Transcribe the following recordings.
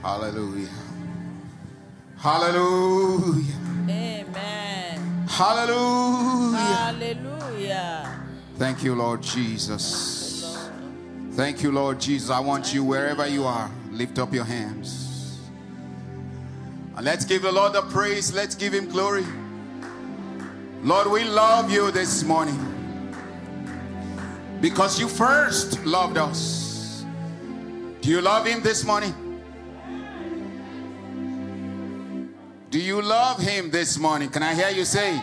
Hallelujah. Hallelujah. Amen. Hallelujah. Hallelujah. Thank you, Lord Jesus. Thank you, Lord Jesus. I want you, wherever you are, lift up your hands. And let's give the Lord the praise. Let's give him glory. Lord, we love you this morning because you first loved us. Do you love him this morning? Do you love him this morning? Can I hear you say?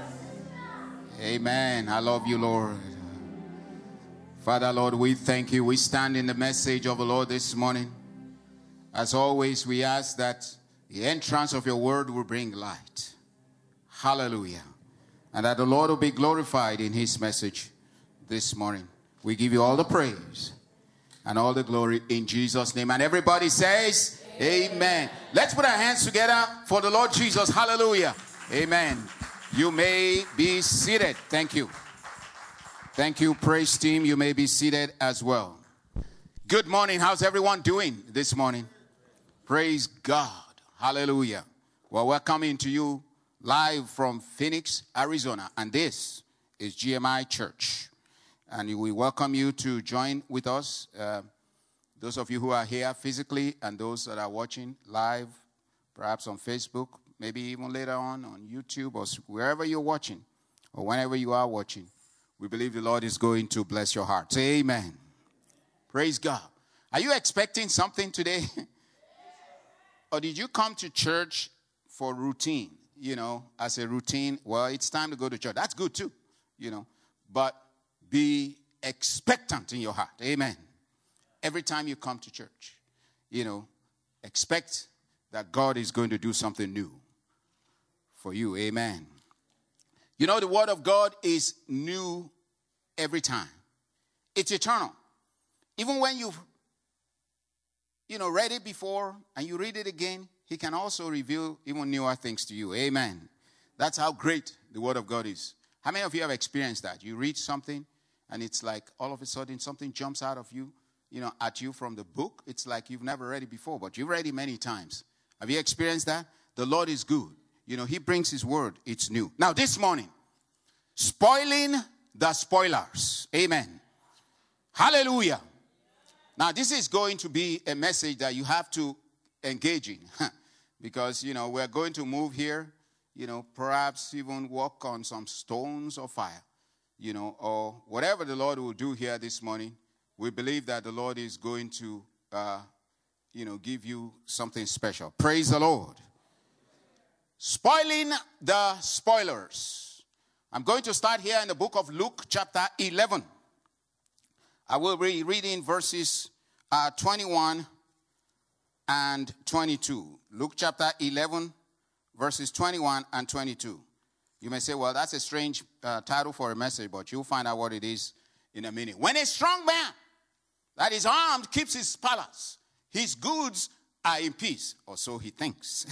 Amen. I love you, Lord. Father, Lord, we thank you. We stand in the message of the Lord this morning. As always, we ask that the entrance of your word will bring light. Hallelujah. And that the Lord will be glorified in his message this morning. We give you all the praise and all the glory in Jesus' name. And everybody says, Amen. Let's put our hands together for the Lord Jesus. Hallelujah. Amen. You may be seated. Thank you. Thank you, praise team. You may be seated as well. Good morning. How's everyone doing this morning? Praise God. Hallelujah. Well, welcoming to you live from Phoenix, Arizona. And this is GMI Church. And we welcome you to join with us. Those of you who are here physically and those that are watching live, perhaps on Facebook, maybe even later on YouTube or wherever you're watching or whenever you are watching, we believe the Lord is going to bless your heart. Say amen. Praise God. Are you expecting something today? Or did you come to church for routine? You know, as a routine, well, it's time to go to church. That's good too, you know. But be expectant in your heart. Amen. Every time you come to church, you know, expect that God is going to do something new for you. Amen. You know, the word of God is new every time. It's eternal. Even when you've, read it before and you read it again, he can also reveal even newer things to you. Amen. That's how great the word of God is. How many of you have experienced that? You read something and it's like all of a sudden something jumps out of you, at you from the book. It's like you've never read it before, but you've read it many times. Have you experienced that? The Lord is good. He brings his word. It's new. Now, this morning, spoiling the spoilers. Amen. Hallelujah. Now, this is going to be a message that you have to engage in because, we're going to move here, perhaps even walk on some stones of fire, or whatever the Lord will do here this morning. We believe that the Lord is going to, give you something special. Praise the Lord. Spoiling the spoilers. I'm going to start here in the book of Luke chapter 11. I will be reading verses 21 and 22. Luke chapter 11, verses 21 and 22. You may say, well, that's a strange title for a message, but you'll find out what it is in a minute. When a strong man that is armed keeps his palace, his goods are in peace, or so he thinks.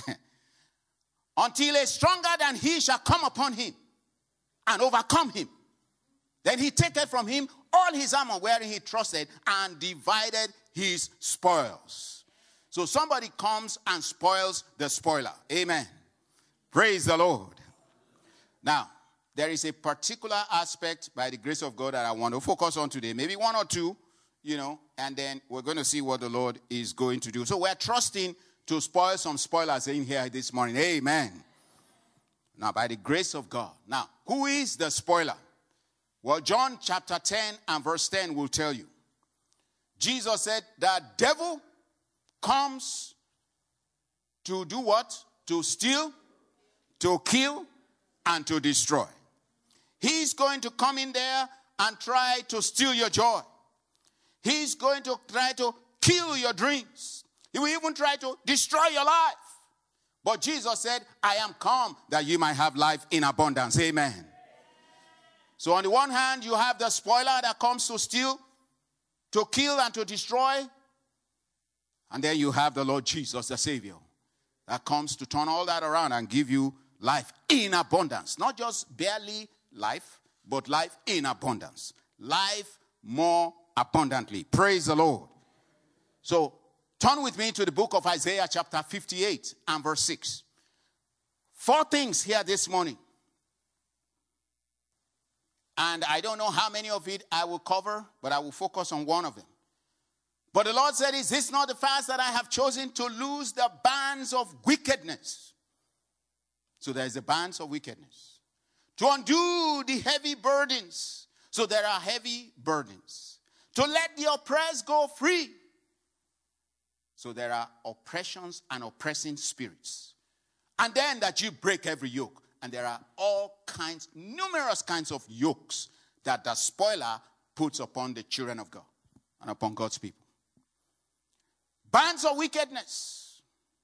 Until a stronger than he shall come upon him and overcome him. Then he taketh from him all his armor wherein he trusted and divided his spoils. So somebody comes and spoils the spoiler. Amen. Praise the Lord. Now, there is a particular aspect by the grace of God that I want to focus on today. Maybe one or two, and then we're going to see what the Lord is going to do. So we're trusting to spoil some spoilers in here this morning. Amen. Now, by the grace of God. Now, who is the spoiler? Well, John chapter 10 and verse 10 will tell you. Jesus said, the devil comes to do what? To steal, to kill, and to destroy. He's going to come in there and try to steal your joy. He's going to try to kill your dreams. He will even try to destroy your life. But Jesus said, I am come that you might have life in abundance. Amen. So on the one hand, you have the spoiler that comes to steal, to kill, and to destroy. And then you have the Lord Jesus, the Savior, that comes to turn all that around and give you life in abundance. Not just barely life, but life in abundance. Life more abundantly. Praise the Lord. So Turn with me to the book of Isaiah chapter 58 and verse 6. 4 things here this morning. And I don't know how many of it I will cover, but I will focus on one of them. But the Lord said, is this not the fast that I have chosen to loose the bands of wickedness? So there is the bands of wickedness. To undo the heavy burdens. So there are heavy burdens. To let the oppressed go free. So there are oppressions and oppressing spirits. And then that you break every yoke. And there are numerous kinds of yokes that the spoiler puts upon the children of God and upon God's people. Bands of wickedness.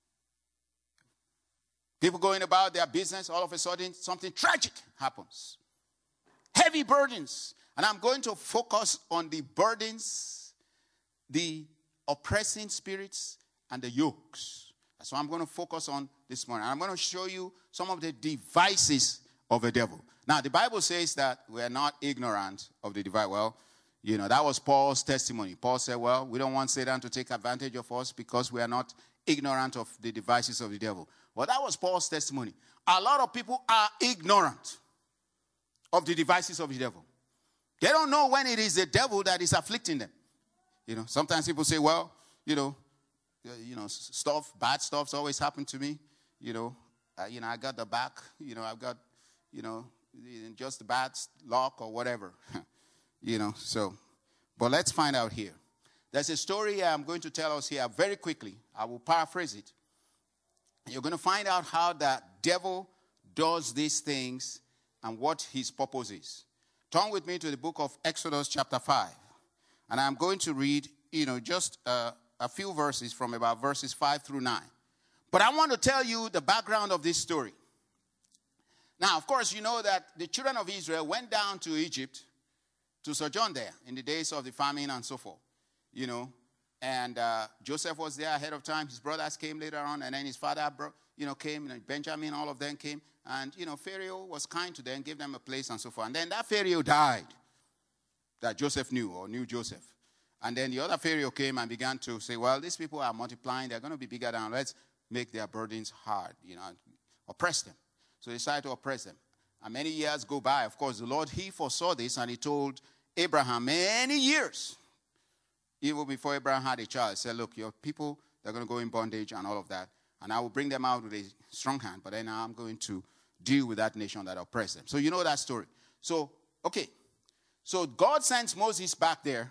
People going about their business, all of a sudden something tragic happens. Heavy burdens. And I'm going to focus on the burdens, the oppressing spirits, and the yokes. That's what I'm going to focus on this morning. I'm going to show you some of the devices of the devil. Now, the Bible says that we are not ignorant of the device. Well, that was Paul's testimony. Paul said, well, we don't want Satan to take advantage of us because we are not ignorant of the devices of the devil. Well, that was Paul's testimony. A lot of people are ignorant of the devices of the devil. They don't know when it is the devil that is afflicting them. Sometimes people say, well, bad stuff's always happened to me. I got the back. I've got, just the bad luck or whatever. But let's find out here. There's a story I'm going to tell us here very quickly. I will paraphrase it. You're going to find out how the devil does these things and what his purpose is. Turn with me to the book of Exodus chapter 5. And I'm going to read, just a few verses from about verses 5 through 9. But I want to tell you the background of this story. Now, of course, you know that the children of Israel went down to Egypt to sojourn there in the days of the famine and so forth. And Joseph was there ahead of time. His brothers came later on, and then his father, came, and Benjamin, all of them came. And, Pharaoh was kind to them, gave them a place and so forth. And then that Pharaoh died that Joseph knew Joseph. And then the other Pharaoh came and began to say, well, these people are multiplying. They're going to be bigger than, let's make their burdens hard, oppress them. So they decided to oppress them. And many years go by. Of course, the Lord, he foresaw this, and he told Abraham many years, even before Abraham had a child, he said, look, your people, they're going to go in bondage and all of that. And I will bring them out with a strong hand. But then I'm going to deal with that nation that oppressed them. So you know that story. So, okay. So God sends Moses back there,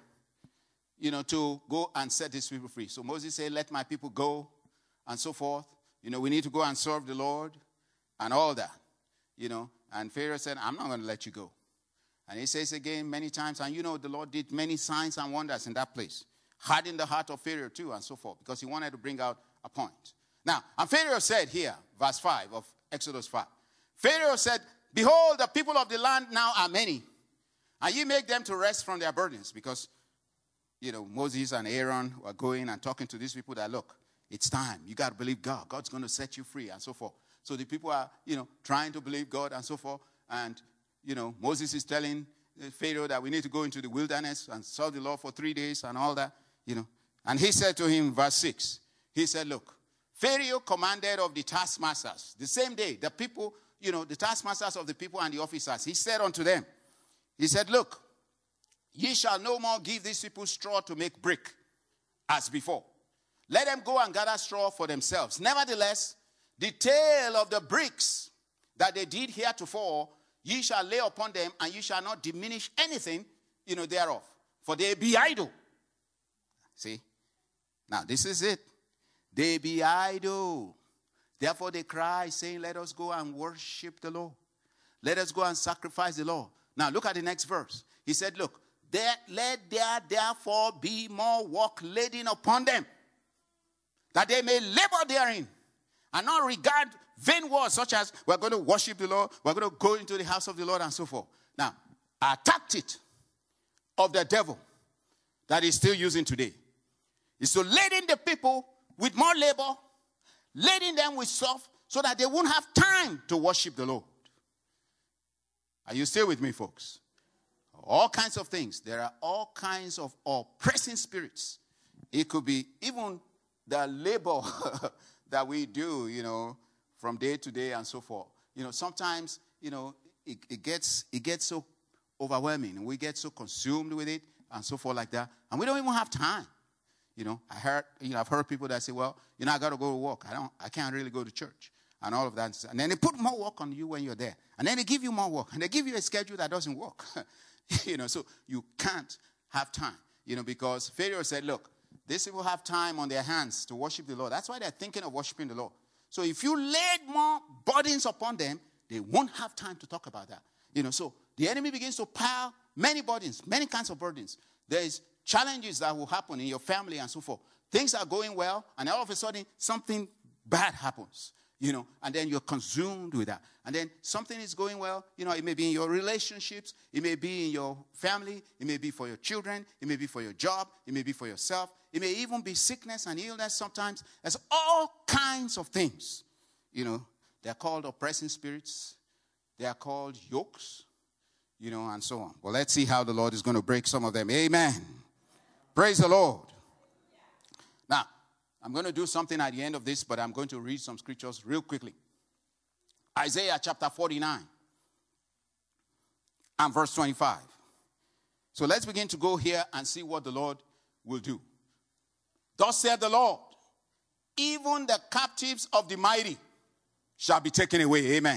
to go and set these people free. So Moses said, let my people go and so forth. We need to go and serve the Lord and all that. And Pharaoh said, I'm not going to let you go. And he says again many times, and the Lord did many signs and wonders in that place. Hardened the heart of Pharaoh too and so forth, because he wanted to bring out a point. Now, and Pharaoh said here, verse 5 of Exodus 5. Pharaoh said, behold, the people of the land now are many, and ye make them to rest from their burdens. Because, Moses and Aaron were going and talking to these people that, look, it's time. You got to believe God. God's going to set you free and so forth. So the people are, trying to believe God and so forth. And, Moses is telling Pharaoh that we need to go into the wilderness and serve the Lord for 3 days and all that, And he said to him, verse 6, he said, look, Pharaoh commanded of the taskmasters, the same day, the people, the taskmasters of the people and the officers, he said unto them, he said, look, ye shall no more give these people straw to make brick as before. Let them go and gather straw for themselves. Nevertheless, the tale of the bricks that they did heretofore, ye shall lay upon them, and ye shall not diminish anything, thereof. For they be idle. See? Now, this is it. They be idle. Therefore they cry, saying, let us go and worship the Lord. Let us go and sacrifice the Lord. Now, look at the next verse. He said, look, let there therefore be more work laden upon them, that they may labor therein, and not regard vain words such as, we're going to worship the Lord, we're going to go into the house of the Lord, and so forth. Now, a tactic of the devil that he's still using today is to laden the people with more labor, laden them with stuff, so that they won't have time to worship the Lord. Are you still with me, folks? All kinds of things. There are all kinds of oppressing spirits. It could be even the labor that we do, from day to day and so forth. Sometimes, it gets so overwhelming. We get so consumed with it and so forth like that. And we don't even have time. I've heard people that say, well, I got to go to work. I can't really go to church and all of that. And then they put more work on you when you're there. And then they give you more work. And they give you a schedule that doesn't work. So you can't have time, because Pharaoh said, look, these people have time on their hands to worship the Lord. That's why they're thinking of worshiping the Lord. So if you laid more burdens upon them, they won't have time to talk about that. So the enemy begins to pile many burdens, many kinds of burdens. There is challenges that will happen in your family and so forth. Things are going well, and all of a sudden, something bad happens, and then you're consumed with that. And then something is going well, it may be in your relationships, it may be in your family, it may be for your children, it may be for your job, it may be for yourself, it may even be sickness and illness sometimes. There's all kinds of things, They're called oppressing spirits, they are called yokes, and so on. Well, let's see how the Lord is going to break some of them. Amen. Praise the Lord. Now, I'm going to do something at the end of this, but I'm going to read some scriptures real quickly. Isaiah chapter 49 and verse 25. So let's begin to go here and see what the Lord will do. Thus said the Lord, even the captives of the mighty shall be taken away. Amen.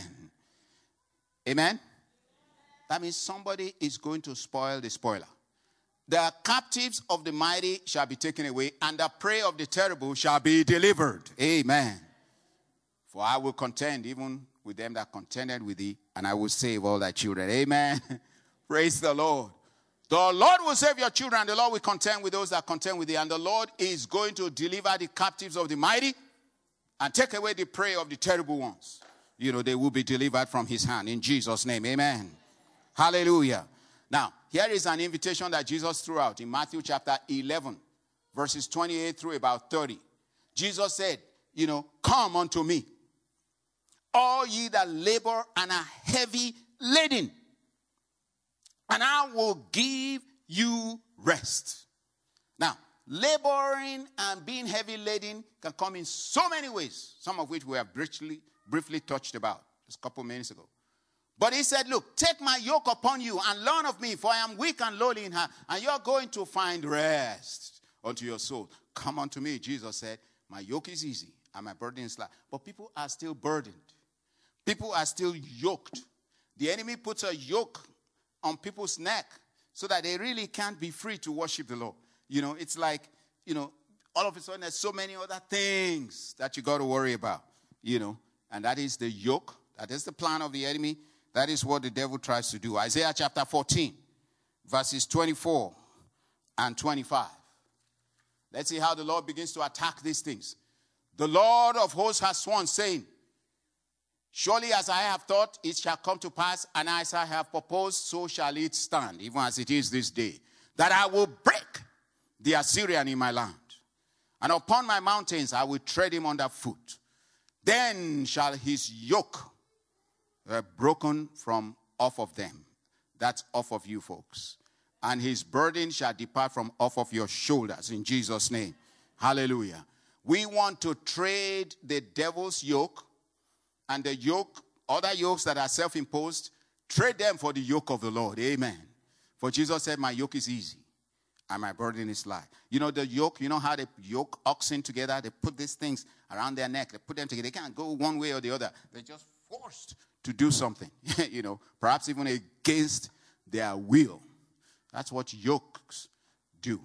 Amen. That means somebody is going to spoil the spoiler. The captives of the mighty shall be taken away, and the prey of the terrible shall be delivered. Amen. For I will contend even with them that contended with thee, and I will save all thy children. Amen. Praise the Lord. The Lord will save your children, and the Lord will contend with those that contend with thee. And the Lord is going to deliver the captives of the mighty and take away the prey of the terrible ones. They will be delivered from his hand in Jesus' name. Amen. Hallelujah. Now, here is an invitation that Jesus threw out in Matthew chapter 11, verses 28 through about 30. Jesus said, come unto me, all ye that labor and are heavy laden, and I will give you rest. Now, laboring and being heavy laden can come in so many ways, some of which we have briefly touched about just a couple minutes ago. But he said, look, take my yoke upon you and learn of me, for I am weak and lowly in heart, and you're going to find rest unto your soul. Come unto me, Jesus said, my yoke is easy and my burden is light. But people are still burdened. People are still yoked. The enemy puts a yoke on people's neck so that they really can't be free to worship the Lord. It's like, all of a sudden there's so many other things that you got to worry about, and that is the yoke. That is the plan of the enemy. That is what the devil tries to do. Isaiah chapter 14, verses 24 and 25. Let's see how the Lord begins to attack these things. The Lord of hosts has sworn, saying, surely as I have thought, it shall come to pass, and as I have proposed, so shall it stand, even as it is this day, that I will break the Assyrian in my land, and upon my mountains I will tread him under foot. Then shall his yoke broken from off of them. That's off of you folks. And his burden shall depart from off of your shoulders in Jesus' name. Hallelujah. We want to trade the devil's yoke and the yoke, other yokes that are self-imposed, trade them for the yoke of the Lord. Amen. For Jesus said, my yoke is easy and my burden is light. The yoke, how they yoke oxen together? They put these things around their neck. They put them together. They can't go one way or the other. They're just forced to do something, perhaps even against their will. That's what yokes do,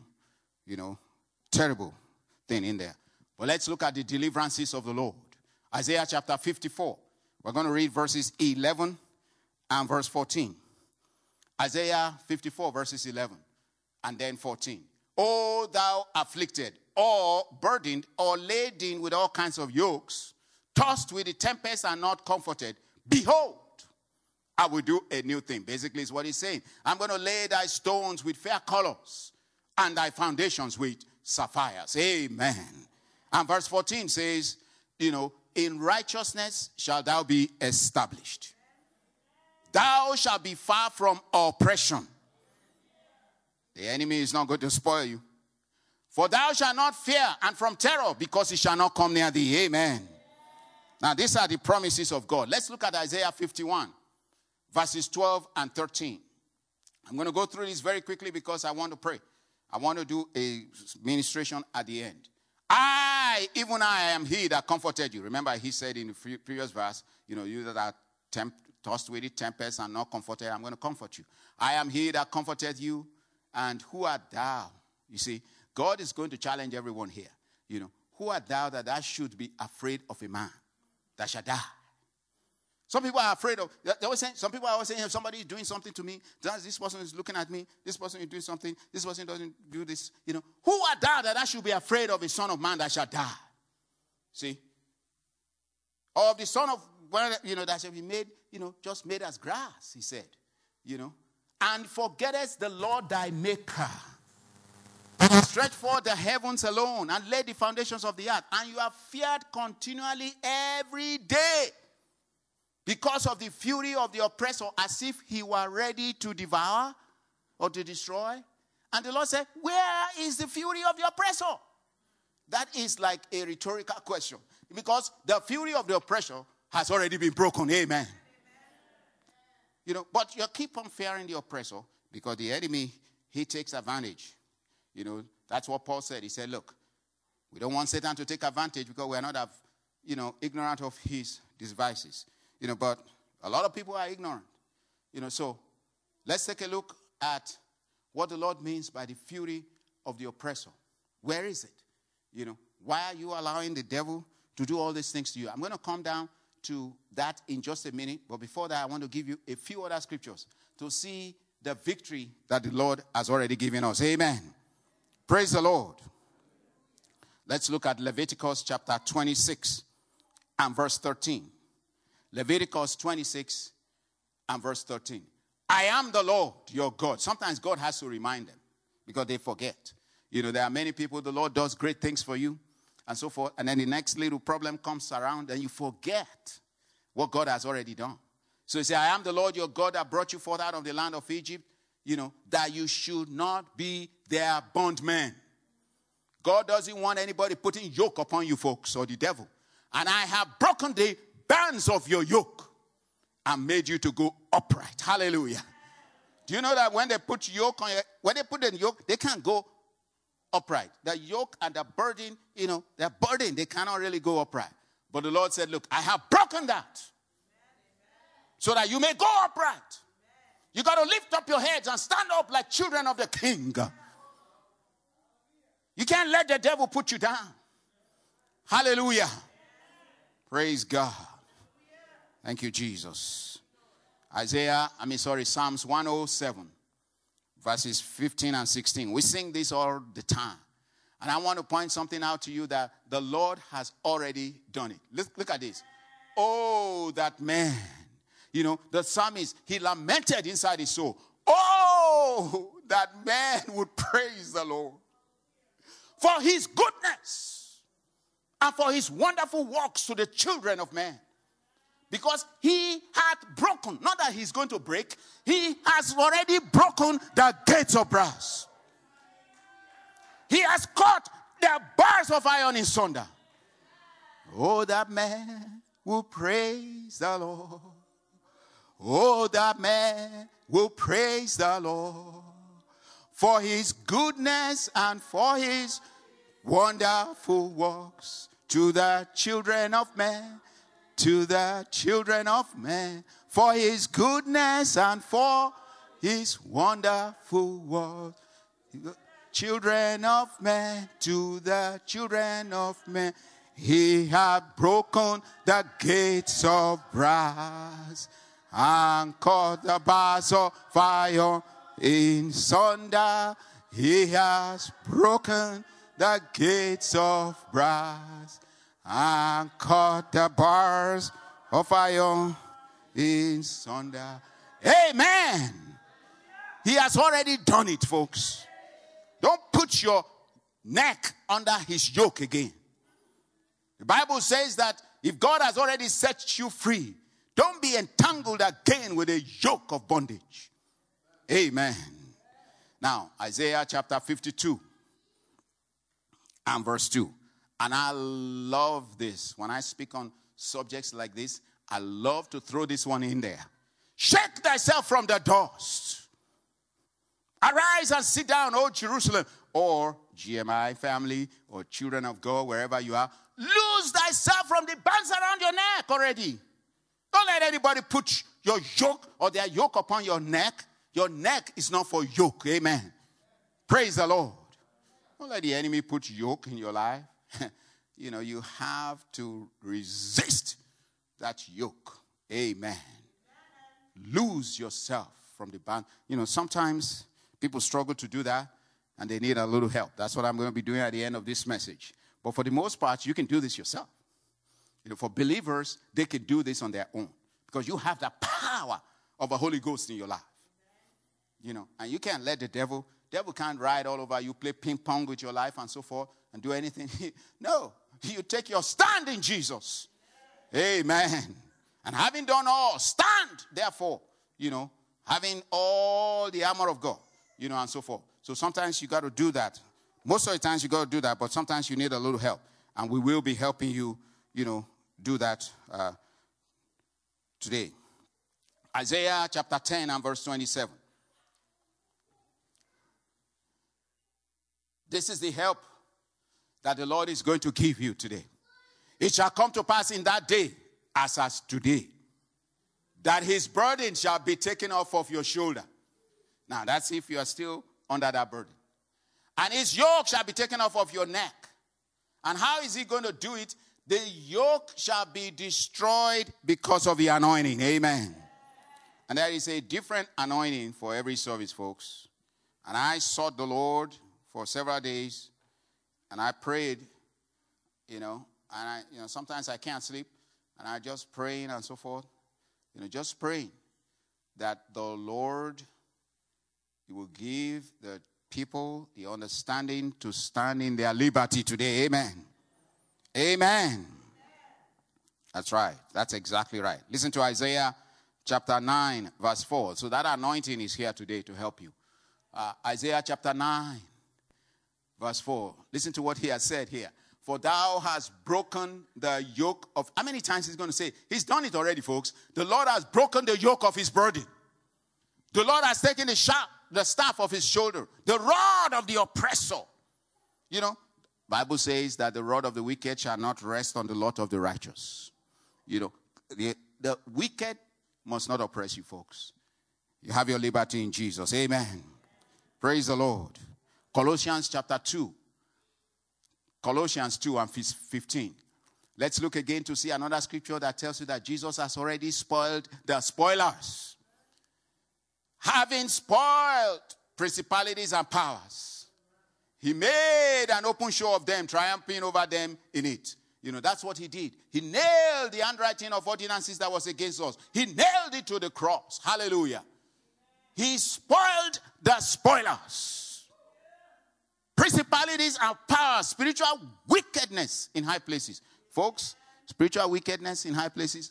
terrible thing in there. But let's look at the deliverances of the Lord. Isaiah chapter 54. We're going to read verses 11 and verse 14. Isaiah 54 verses 11 and then 14. O thou afflicted, or burdened, or laden with all kinds of yokes, tossed with the tempest and not comforted, behold, I will do a new thing. Basically, is what he's saying. I'm going to lay thy stones with fair colors and thy foundations with sapphires. Amen. And verse 14 says, in righteousness shalt thou be established. Thou shalt be far from oppression. The enemy is not going to spoil you. For thou shalt not fear, and from terror, because it shall not come near thee. Amen. Now, these are the promises of God. Let's look at Isaiah 51, verses 12 and 13. I'm going to go through this very quickly because I want to pray. I want to do a ministration at the end. Even I am he that comforted you. Remember, he said in the previous verse, you that are tossed with it, tempest, and not comforted, I'm going to comfort you. I am he that comforted you, and who art thou? You see, God is going to challenge everyone here. Who art thou that thou should be afraid of a man that shall die? Some people are afraid of, some people are always saying, if somebody is doing something to me, this person is looking at me, this person is doing something, this person doesn't do this, Who art thou that I should be afraid of a son of man that shall die? See? Or of the son of, that shall be made, just made as grass, he said, And forgettest the Lord thy maker. And stretch forth the heavens alone, and lay the foundations of the earth. And you are feared continually every day, because of the fury of the oppressor, as if he were ready to devour or to destroy. And the Lord said, where is the fury of the oppressor? That is like a rhetorical question, because the fury of the oppressor has already been broken. Amen. But you keep on fearing the oppressor, because the enemy, he takes advantage. That's what Paul said. He said, look, we don't want Satan to take advantage, because we are not, ignorant of his devices. But a lot of people are ignorant. So let's take a look at what the Lord means by the fury of the oppressor. Where is it? Why are you allowing the devil to do all these things to you? I'm going to come down to that in just a minute. But before that, I want to give you a few other scriptures to see the victory that the Lord has already given us. Amen. Praise the Lord. Let's look at Leviticus chapter 26 and verse 13. Leviticus 26 and verse 13. I am the Lord your God. Sometimes God has to remind them because they forget. There are many people, the Lord does great things for you and so forth. And then the next little problem comes around and you forget what God has already done. So he said, I am the Lord your God that brought you forth out of the land of Egypt, that you should not be their bondmen. God doesn't want anybody putting yoke upon you folks, or the devil. And I have broken the bands of your yoke and made you to go upright. Hallelujah. Do you know that when they put the yoke, they can't go upright. The yoke and the burden, they're burdened. They cannot really go upright. But the Lord said, look, I have broken that so that you may go upright. You got to lift up your heads and stand up like children of the King. You can't let the devil put you down. Hallelujah. Praise God. Thank you, Jesus. Psalms 107, verses 15 and 16. We sing this all the time. And I want to point something out to you that the Lord has already done it. Look at this. Oh, that man. The psalmist, he lamented inside his soul. Oh, that man would praise the Lord for his goodness and for his wonderful works to the children of men. Because he had broken, not that he's going to break, he has already broken the gates of brass. He has cut the bars of iron in sunder. Oh, that man will praise the Lord. Oh, that man will praise the Lord for his goodness and for his wonderful works to the children of men. To the children of men, for his goodness and for his wonderful works. Children of men, to the children of men, he had broken the gates of brass and cut the bars of fire in sunder. He has broken the gates of brass and cut the bars of iron in sunder. Amen. He has already done it, folks. Don't put your neck under his yoke again. The Bible says that if God has already set you free, don't be entangled again with a yoke of bondage. Amen. Now, Isaiah chapter 52 and verse 2. And I love this. When I speak on subjects like this, I love to throw this one in there. Shake thyself from the dust. Arise and sit down, O Jerusalem. Or GMI family or children of God, wherever you are. Lose thyself from the bands around your neck already. Don't let anybody put your yoke or their yoke upon your neck. Your neck is not for yoke. Amen. Praise the Lord. Don't let the enemy put yoke in your life. You have to resist that yoke. Amen. Lose yourself from the band. Sometimes people struggle to do that and they need a little help. That's what I'm going to be doing at the end of this message. But for the most part, you can do this yourself. For believers, they can do this on their own because you have the power of the Holy Ghost in your life. And you can't let the devil can't ride all over you, play ping pong with your life and so forth and do anything. No, you take your stand in Jesus. Amen. And having done all, stand, therefore, having all the armor of God, and so forth. So sometimes you got to do that. Most of the times you got to do that, but sometimes you need a little help. And we will be helping you, do that today. Isaiah chapter 10 and verse 27. This is the help that the Lord is going to give you today. It shall come to pass in that day, as today, that his burden shall be taken off of your shoulder. Now, that's if you are still under that burden. And his yoke shall be taken off of your neck. And how is he going to do it? The yoke shall be destroyed because of the anointing. Amen. And there is a different anointing for every service, folks. And I sought the Lord for several days. And I prayed, and sometimes I can't sleep. And I just praying and so forth. Just praying that the Lord, he will give the people the understanding to stand in their liberty today. Amen. Amen. That's right. That's exactly right. Listen to Isaiah chapter 9, verse 4. So that anointing is here today to help you. Isaiah chapter 9, verse 4. Listen to what he has said here. For thou hast broken the yoke of... How many times he's going to say? He's done it already, folks. The Lord has broken the yoke of his burden. The Lord has taken the staff of his shoulder, the rod of the oppressor. Bible says that the rod of the wicked shall not rest on the lot of the righteous. The wicked must not oppress you, folks. You have your liberty in Jesus. Amen. Praise the Lord. Colossians chapter 2. Colossians 2 and 15. Let's look again to see another scripture that tells you that Jesus has already spoiled the spoilers. Having spoiled principalities and powers, he made an open show of them, triumphing over them in it. That's what he did. He nailed the handwriting of ordinances that was against us. He nailed it to the cross. Hallelujah. He spoiled the spoilers. Principalities and powers, spiritual wickedness in high places. Folks, spiritual wickedness in high places,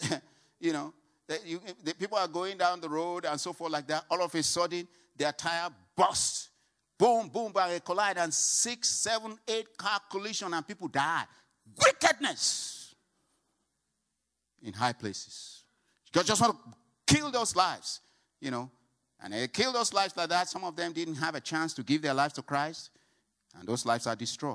the people are going down the road and so forth like that. All of a sudden, their tire bursts. Boom, boom, they collide and 6, 7, 8 car collision and people die. Wickedness in high places. God just want to kill those lives, And they kill those lives like that. Some of them didn't have a chance to give their lives to Christ. And those lives are destroyed,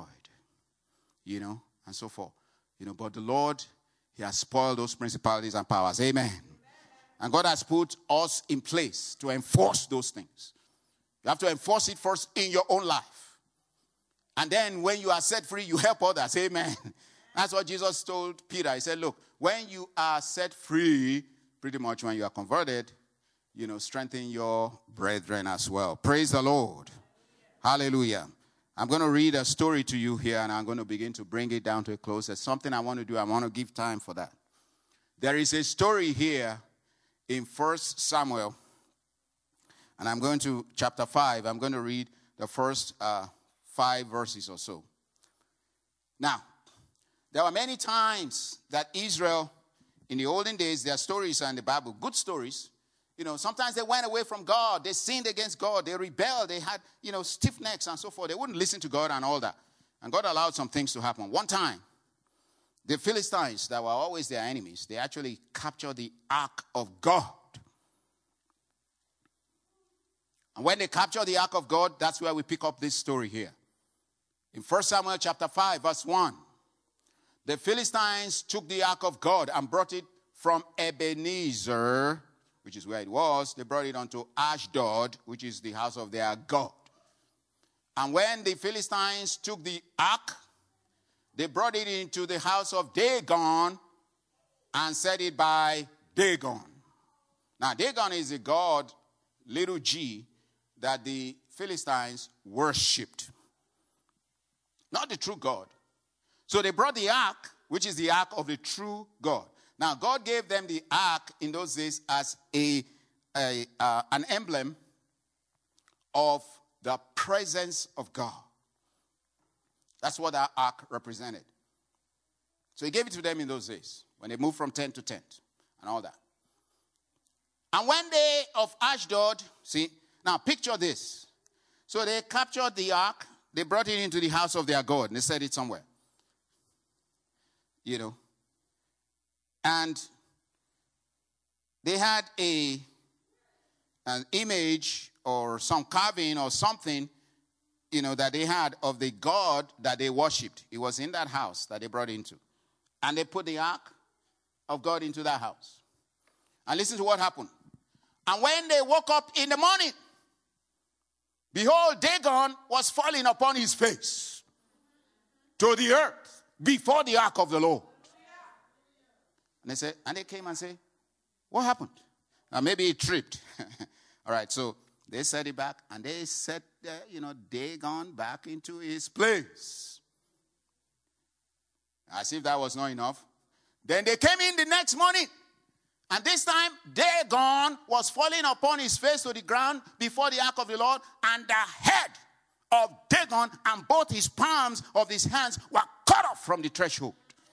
and so forth. But the Lord, he has spoiled those principalities and powers. Amen. And God has put us in place to enforce those things. You have to enforce it first in your own life. And then when you are set free, you help others. Amen. That's what Jesus told Peter. He said, look, when you are set free, pretty much when you are converted, strengthen your brethren as well. Praise the Lord. Hallelujah. I'm going to read a story to you here, and I'm going to begin to bring it down to a close. There's something I want to do. I want to give time for that. There is a story here in 1 Samuel, and I'm going to chapter 5. I'm going to read the first 5 verses or so. Now, there were many times that Israel, in the olden days, their stories are in the Bible, good stories. Sometimes they went away from God. They sinned against God. They rebelled. They had, stiff necks and so forth. They wouldn't listen to God and all that. And God allowed some things to happen. One time, the Philistines that were always their enemies, they actually captured the ark of God. And when they captured the ark of God, that's where we pick up this story here. In 1 Samuel chapter 5, verse 1, the Philistines took the ark of God and brought it from Ebenezer, which is where it was. They brought it unto Ashdod, which is the house of their God. And when the Philistines took the ark, they brought it into the house of Dagon and set it by Dagon. Now, Dagon is a god, little g, that the Philistines worshipped. Not the true God. So they brought the ark, which is the ark of the true God. Now, God gave them the ark in those days as an emblem of the presence of God. That's what that ark represented. So he gave it to them in those days, when they moved from tent to tent and all that. And when they of Ashdod, see, now picture this. So they captured the ark, they brought it into the house of their God, and they set it somewhere. You know. And they had an image or some carving or something, you know, that they had of the God that they worshipped. It was in that house that they brought into. And they put the ark of God into that house. And listen to what happened. And when they woke up in the morning, behold, Dagon was falling upon his face to the earth before the ark of the Lord. And they came and said, what happened? Now maybe it tripped. All right, so they set it back and they set, Dagon back into his place. As if that was not enough. Then they came in the next morning. And this time, Dagon was falling upon his face to the ground before the ark of the Lord. And the head of Dagon and both his palms of his hands were cut off from the threshold.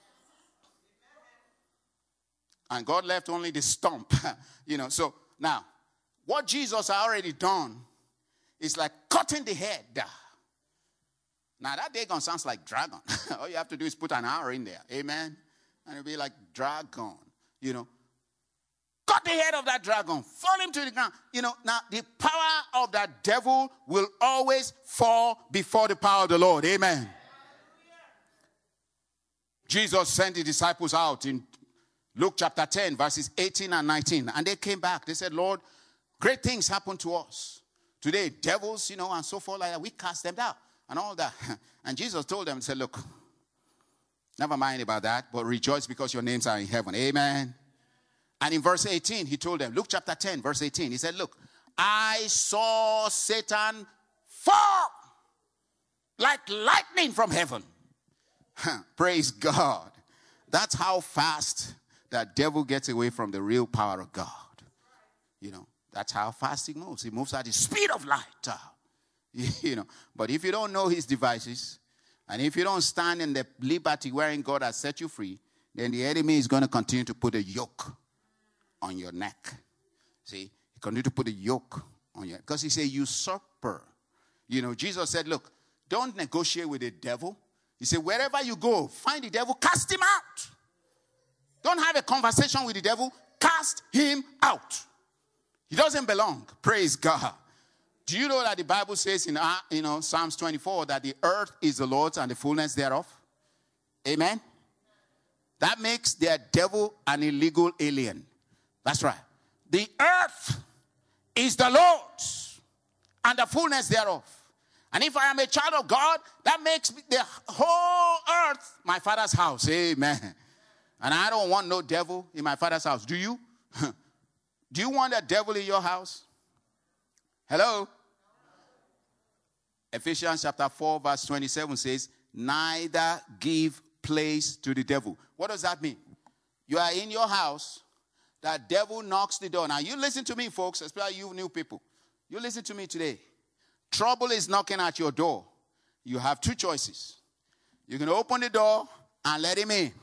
And God left only the stump. So now, what Jesus had already done is like cutting the head. Now, that Dagon sounds like dragon. All you have to do is put an R in there. Amen? And it'll be like dragon. Cut the head of that dragon. Fall him to the ground. Now, the power of that devil will always fall before the power of the Lord. Amen? Jesus sent the disciples out in Luke chapter 10, verses 18 and 19. And they came back. They said, Lord, great things happened to us. Today, devils, and so forth like that, we cast them down and all that. And Jesus told them, said, look, never mind about that, but rejoice because your names are in heaven. Amen. And in verse 18, he told them, Luke chapter 10, verse 18, he said, look, I saw Satan fall like lightning from heaven. Praise God. That's how fast that devil gets away from the real power of God. That's how fast he moves. He moves at the speed of light. But if you don't know his devices, and if you don't stand in the liberty wherein God has set you free, then the enemy is going to continue to put a yoke on your neck. See, he continue to put a yoke on you because he's a usurper. Jesus said, look, don't negotiate with the devil. He said, wherever you go, find the devil, cast him out. Don't have a conversation with the devil, cast him out. He doesn't belong. Praise God. Do you know that the Bible says in Psalms 24 that the earth is the Lord's and the fullness thereof? Amen? That makes the devil an illegal alien. That's right. The earth is the Lord's and the fullness thereof. And if I am a child of God, that makes the whole earth my Father's house. Amen. And I don't want no devil in my Father's house. Do you? Do you want a devil in your house? Hello? Ephesians chapter 4 verse 27 says, neither give place to the devil. What does that mean? You are in your house, that devil knocks the door. Now you listen to me, folks, especially you new people. You listen to me today. Trouble is knocking at your door. You have two choices. You can open the door and let him in.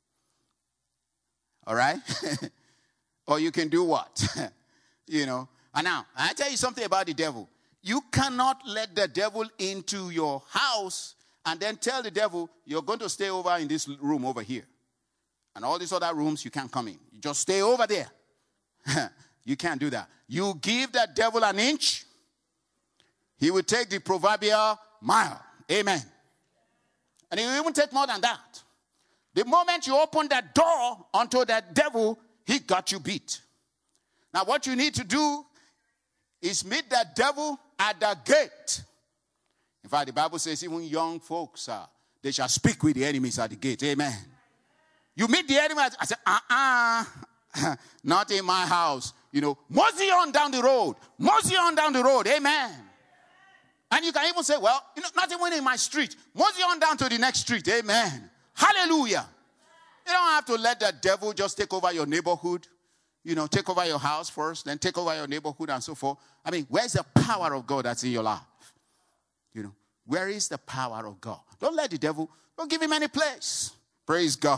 All right? Or you can do what? And now, I tell you something about the devil. You cannot let the devil into your house and then tell the devil, you're going to stay over in this room over here. And all these other rooms, you can't come in. You just stay over there. You can't do that. You give that devil an inch, he will take the proverbial mile. Amen. And he will even take more than that. The moment you open that door onto that devil, he got you beat. Now what you need to do is meet that devil at the gate. In fact, the Bible says even young folks, they shall speak with the enemies at the gate. Amen. You meet the enemy, I say, not in my house. You know, mosey on down the road. Mosey on down the road. Amen. And you can even say, well, not even in my street. Mosey on down to the next street. Amen. Hallelujah. You don't have to let the devil just take over your neighborhood. Take over your house first, then take over your neighborhood and so forth. I mean, where's the power of God that's in your life? Where is the power of God? Don't let the devil, don't give him any place. Praise God.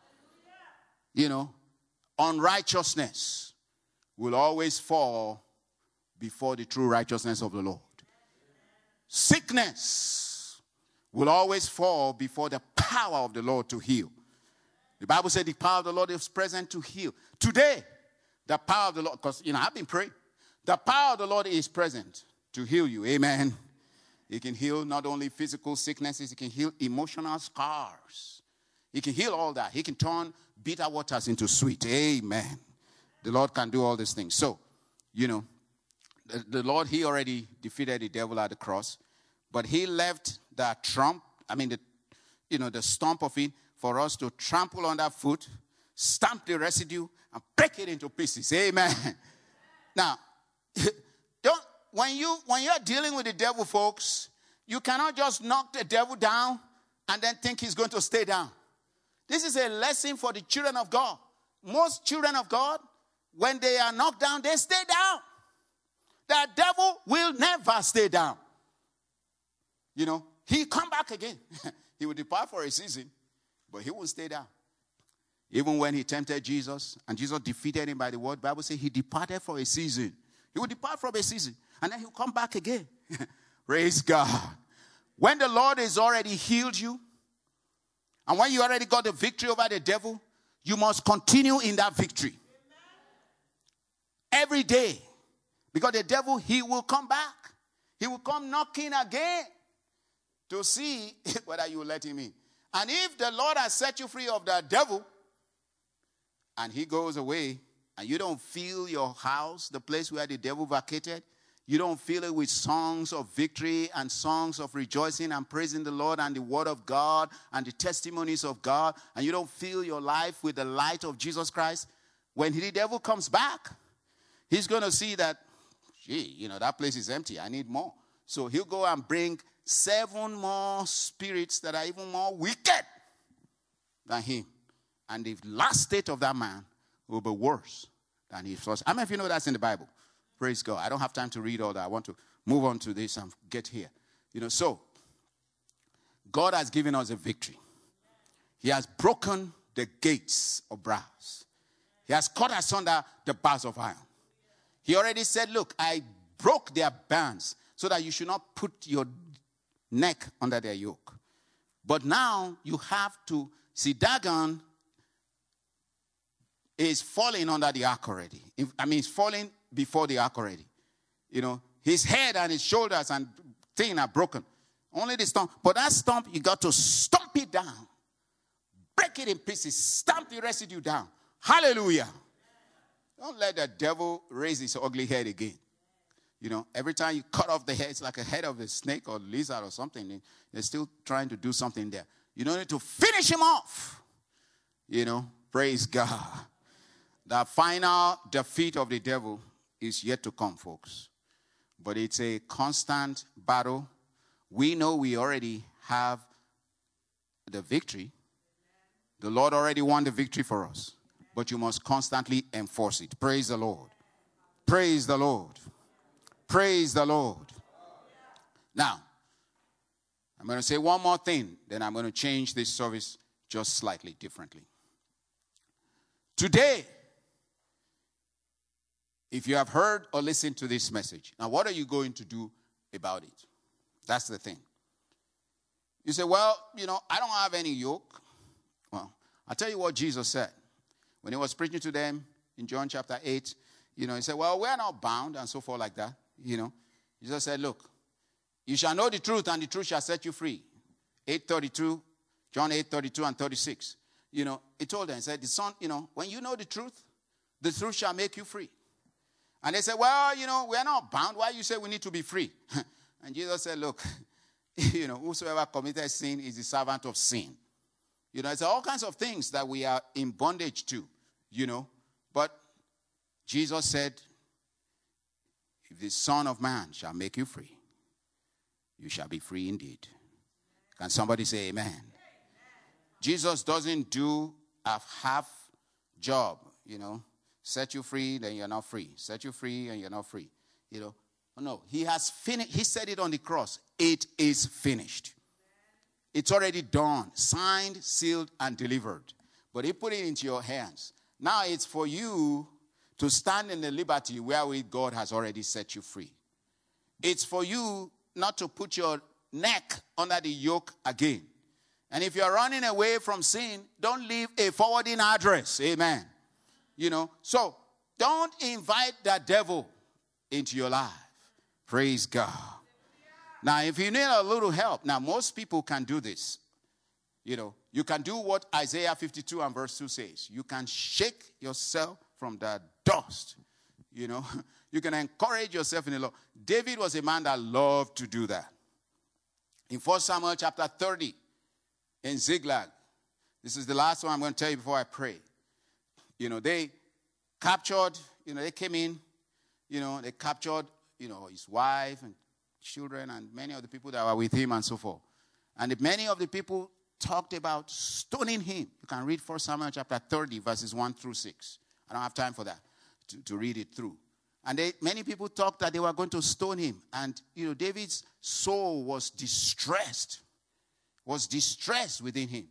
Unrighteousness will always fall before the true righteousness of the Lord. Sickness will always fall before the power of the Lord to heal. The Bible said the power of the Lord is present to heal. Today, the power of the Lord, because, I've been praying. The power of the Lord is present to heal you. Amen. He can heal not only physical sicknesses, he can heal emotional scars. He can heal all that. He can turn bitter waters into sweet. Amen. The Lord can do all these things. So, the Lord, he already defeated the devil at the cross, but he left the the stump of it for us to trample underfoot, stamp the residue, and break it into pieces. Amen. Now, when you're dealing with the devil, folks, you cannot just knock the devil down and then think he's going to stay down. This is a lesson for the children of God. Most children of God, when they are knocked down, they stay down. The devil will never stay down. He'll come back again. He will depart for a season, but he won't stay down. Even when he tempted Jesus, and Jesus defeated him by the word, the Bible says he departed for a season. He will depart for a season, and then he'll come back again. Praise God. When the Lord has already healed you, and when you already got the victory over the devil, you must continue in that victory. Every day. Because the devil, he will come back. He will come knocking again to see whether you will let him in. And if the Lord has set you free of the devil, and he goes away, and you don't fill your house, the place where the devil vacated, you don't fill it with songs of victory and songs of rejoicing and praising the Lord and the word of God and the testimonies of God, and you don't fill your life with the light of Jesus Christ, when the devil comes back, he's going to see that, that place is empty. I need more. So he'll go and bring 7 more spirits that are even more wicked than him. And the last state of that man will be worse than his first. How many of you know that's in the Bible? Praise God. I don't have time to read all that. I want to move on to this and get here. So God has given us a victory. He has broken the gates of brass. He has cut asunder the bars of iron. He already said, look, I broke their bands so that you should not put your neck under their yoke. But now you have to see Dagon is falling under the ark already. He's falling before the ark already. His head and his shoulders and thing are broken. Only the stump. But that stump, you got to stomp it down. Break it in pieces. Stamp the residue down. Hallelujah. Don't let the devil raise his ugly head again. Every time you cut off the head, it's like a head of a snake or lizard or something. They're still trying to do something there. You don't need to finish him off. Praise God. The final defeat of the devil is yet to come, folks. But it's a constant battle. We know we already have the victory. The Lord already won the victory for us. But you must constantly enforce it. Praise the Lord. Praise the Lord. Praise the Lord. Now, I'm going to say one more thing. Then I'm going to change this service just slightly differently. Today, if you have heard or listened to this message, now what are you going to do about it? That's the thing. You say, well, I don't have any yoke. Well, I'll tell you what Jesus said. When he was preaching to them in John chapter 8, he said, well, we're not bound and so forth like that. Jesus said, look, you shall know the truth and the truth shall set you free. 8:32, John 8:32 and 36. He told them, he said, the Son, when you know the truth shall make you free. And they said, well, we're not bound. Why you say we need to be free? And Jesus said, look, whosoever committed sin is the servant of sin. It's all kinds of things that we are in bondage to, But Jesus said, if the Son of Man shall make you free, you shall be free indeed. Can somebody say amen? Jesus doesn't do a half job, Set you free, then you're not free. Set you free, and you're not free. No, he has finished. He said it on the cross. It is finished. It's already done, signed, sealed, and delivered. But he put it into your hands. Now it's for you to stand in the liberty wherewith God has already set you free. It's for you not to put your neck under the yoke again. And if you're running away from sin, don't leave a forwarding address. Amen. So don't invite the devil into your life. Praise God. Now, if you need a little help, now most people can do this. You can do what Isaiah 52 and verse 2 says. You can shake yourself from the dust. You can encourage yourself in the Lord. David was a man that loved to do that. In 1 Samuel chapter 30, in Ziklag, this is the last one I'm going to tell you before I pray. They captured, they came in, they captured, his wife and children and many of the people that were with him and so forth. And many of the people talked about stoning him. You can read 1 Samuel chapter 30, verses 1 through 6. I don't have time for that, to read it through. And many people talked that they were going to stone him. And, David's soul was distressed within him,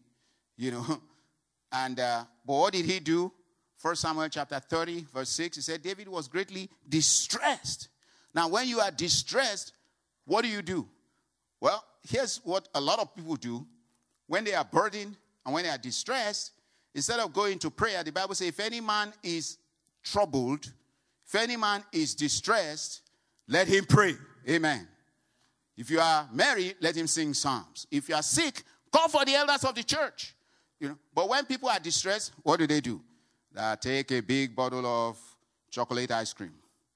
And, but what did he do? 1 Samuel chapter 30, verse 6, he said, David was greatly distressed. Now, when you are distressed, what do? Well, here's what a lot of people do. When they are burdened and when they are distressed, instead of going to prayer, the Bible says, if any man is troubled, if any man is distressed, let him pray. Amen. If you are married, let him sing psalms. If you are sick, call for the elders of the church. But when people are distressed, what do? They take a big bottle of chocolate ice cream.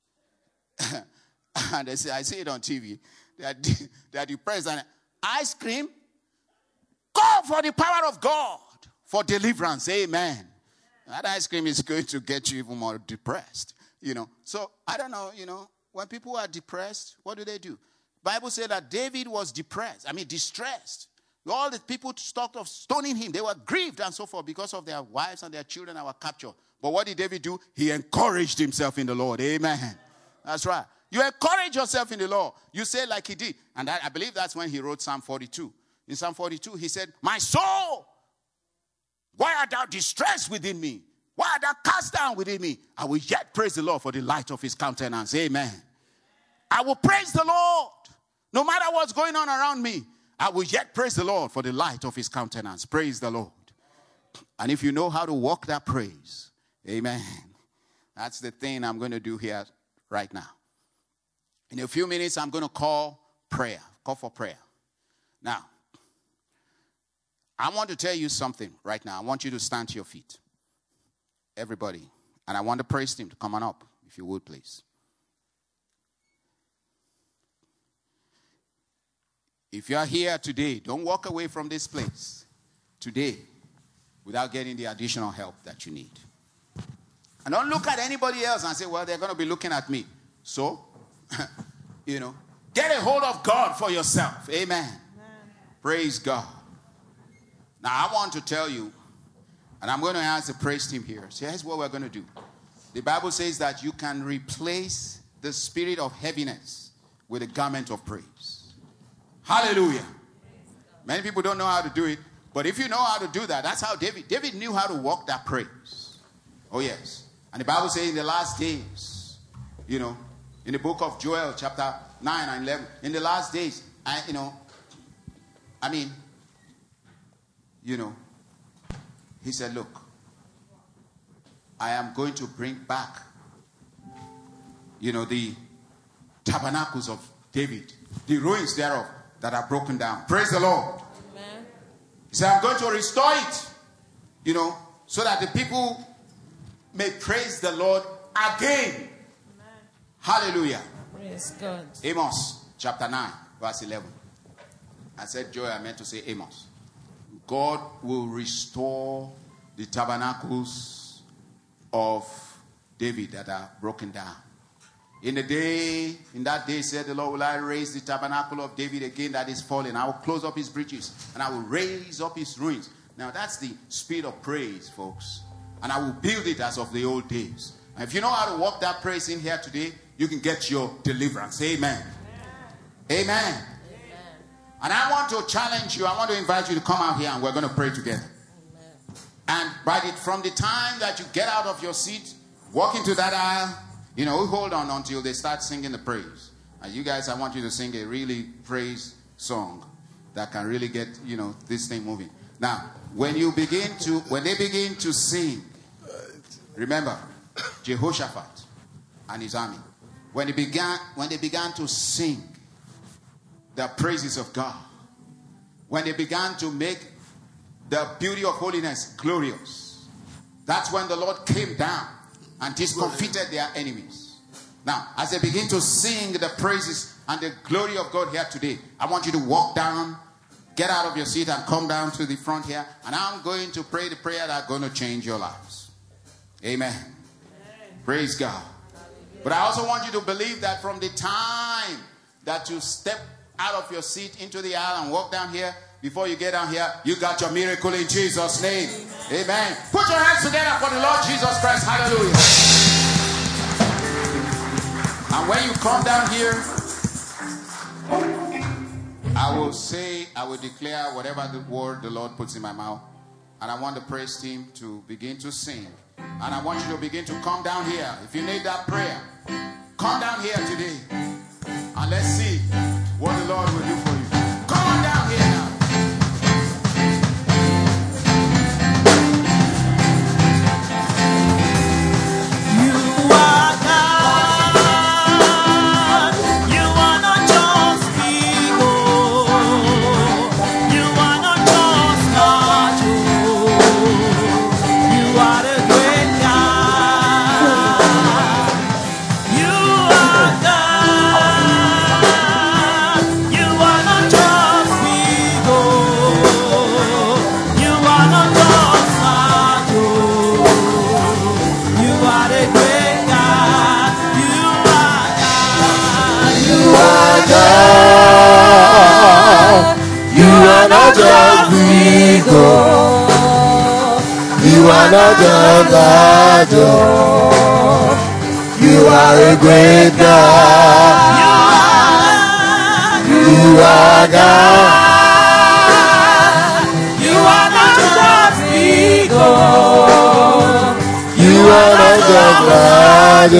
And I see it on TV. They are depressed. And ice cream? Call for the power of God for deliverance. Amen. That ice cream is going to get you even more depressed. So, I don't know, when people are depressed, what do? Bible said that David was distressed. All the people talked of stoning him. They were grieved and so forth because of their wives and their children that were captured. But what did David do? He encouraged himself in the Lord. Amen. That's right. You encourage yourself in the Lord. You say like he did. And I believe that's when he wrote Psalm 42. In Psalm 42, he said, my soul, why art thou distressed within me? Why art thou cast down within me? I will yet praise the Lord for the light of his countenance. Amen. I will praise the Lord. No matter what's going on around me, I will yet praise the Lord for the light of his countenance. Praise the Lord. And if you know how to walk that praise, amen. That's the thing I'm going to do here right now. In a few minutes, I'm going to call for prayer. Now, I want to tell you something right now. I want you to stand to your feet. Everybody. And I want the praise team to come on up, if you would, please. If you are here today, don't walk away from this place today without getting the additional help that you need. And don't look at anybody else and say, well, they're going to be looking at me. So, get a hold of God for yourself. Amen. Amen. Praise God. Now, I want to tell you, and I'm going to ask the praise team here. So here's what we're going to do. The Bible says that you can replace the spirit of heaviness with a garment of praise. Hallelujah. Many people don't know how to do it. But if you know how to do that, that's how David knew how to walk that praise. Oh, yes. And the Bible says in the last days, in the book of Joel, chapter 9 and 11, in the last days, he said, look, I am going to bring back, the tabernacles of David, the ruins thereof that are broken down. Praise the Lord. Amen. He said, I'm going to restore it, so that the people may praise the Lord again. Amen. Hallelujah. Praise God. Amos chapter 9, verse 11. I said Joy, I meant to say Amos. God will restore the tabernacles of David that are broken down. In that day, said the Lord, will I raise the tabernacle of David again that is fallen. I will close up his breaches and I will raise up his ruins. Now that's the spirit of praise, folks. And I will build it as of the old days. And if you know how to walk that praise in here today, you can get your deliverance. Amen. Amen. Amen. And I want to challenge you. I want to invite you to come out here and we're going to pray together. Amen. And from the time that you get out of your seat, walk into that aisle, hold on until they start singing the praise. And you guys, I want you to sing a really praise song that can really get, this thing moving. Now, when they begin to sing, remember, Jehoshaphat and his army, when they began to sing the praises of God, when they began to make the beauty of holiness glorious, that's when the Lord came down and discomfited their enemies. Now, as they begin to sing the praises and the glory of God here today, I want you to walk down, get out of your seat and come down to the front here, and I'm going to pray the prayer that's going to change your lives. Amen. Praise God. But I also want you to believe that from the time that you step out of your seat into the aisle and walk down here, before you get down here, you got your miracle in Jesus' name. Amen. Put your hands together for the Lord Jesus Christ. Hallelujah. And when you come down here, I will declare whatever the word the Lord puts in my mouth. And I want the praise team to begin to sing. And I want you to begin to come down here. If you need that prayer, come down here today. And let's see what the Lord will do for you. Come on down here now. You are not just God, you are a great God. You are God. You are not just ego. You are not just God,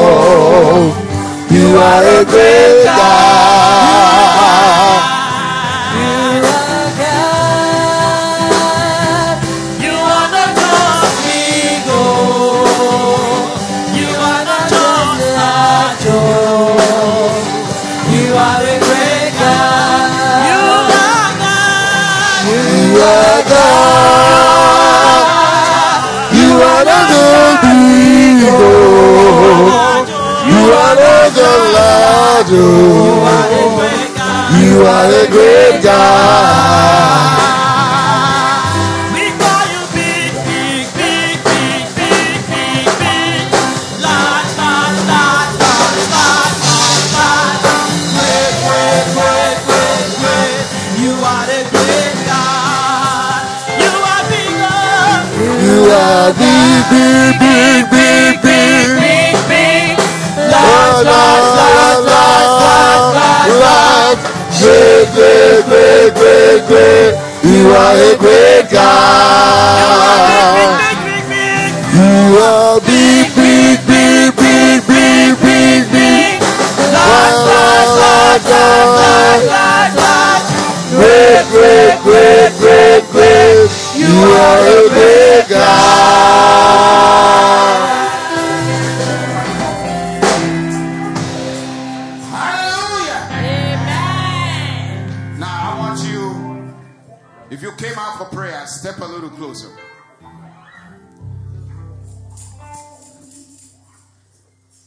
you are a great God. You are a great God. We call you big, big, big, big, big, big, big. Large, large, large, large, large, large, large. Great, great, great, great, great. You are a great God. You are bigger. You are big, big, big, big, big, big, big. large, large, large, large, large, large. Great, great, great, great, great. You are a great God. You are big, big, big, big, big, big, big. Large, large, large, large, large, large. Great, great, great, great, great.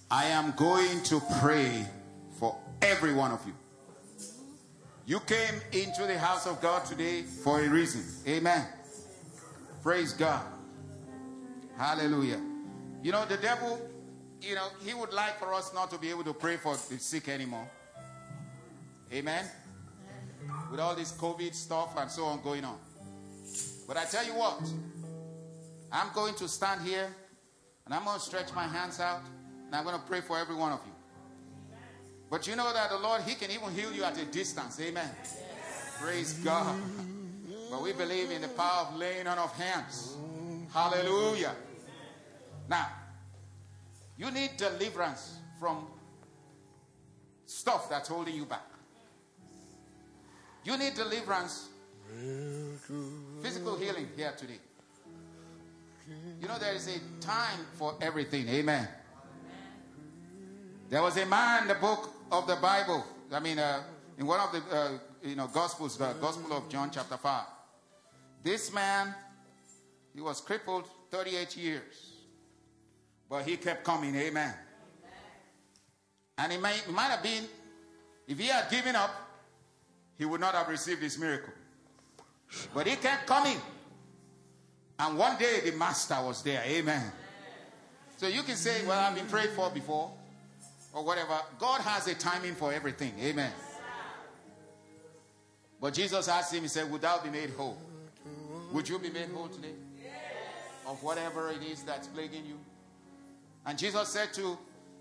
I am going to pray for every one of you. You came into the house of God today for a reason. Amen. Praise God. Hallelujah. You know, the devil, he would like for us not to be able to pray for the sick anymore. Amen. With all this COVID stuff and so on going on. But I tell you what, I'm going to stand here and I'm going to stretch my hands out and I'm going to pray for every one of you. But you know that the Lord, he can even heal you at a distance. Amen. Praise God. But we believe in the power of laying on of hands. Hallelujah. Now, you need deliverance from stuff that's holding you back. You need deliverance, physical healing here today. You know, there is a time for everything. Amen. There was a man in the book of the Bible. In one of the Gospels, the Gospel of John chapter 5. This man, he was crippled 38 years. But he kept coming. Amen. And it might have been, if he had given up, he would not have received his miracle. But he kept coming. And one day the master was there. Amen. So you can say, well, I've been prayed for before. Or whatever. God has a timing for everything. Amen. But Jesus asked him, he said, would thou be made whole? Would you be made whole today? Of whatever it is that's plaguing you? And Jesus said to,